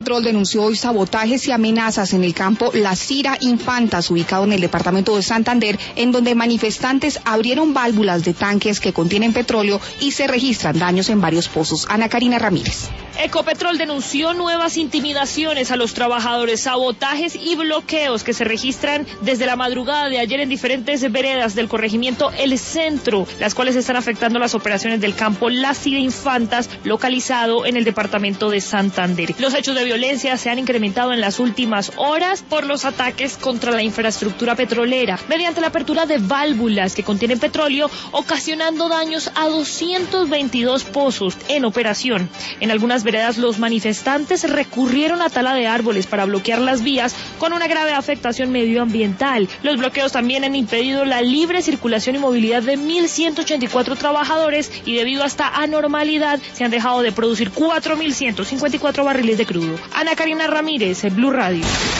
Ecopetrol denunció hoy sabotajes y amenazas en el campo La Cira Infantas, ubicado en el departamento de Santander, en donde manifestantes abrieron válvulas de tanques que contienen petróleo y se registran daños en varios pozos. Ana Karina Ramírez. Ecopetrol denunció nuevas intimidaciones a los trabajadores, sabotajes y bloqueos que se registran desde la madrugada de ayer en diferentes veredas del corregimiento El Centro, las cuales están afectando las operaciones del campo La Cira Infantas, localizado en el departamento de Santander. Los hechos de violencia se han incrementado en las últimas horas por los ataques contra la infraestructura petrolera, mediante la apertura de válvulas que contienen petróleo, ocasionando daños a 222 pozos en operación. En algunas veredas los manifestantes recurrieron a tala de árboles para bloquear las vías, con una grave afectación medioambiental. Los bloqueos también han impedido la libre circulación y movilidad de 1.184 trabajadores, y debido a esta anormalidad se han dejado de producir 4.154 barriles de crudo. Ana Karina Ramírez, Blue Radio.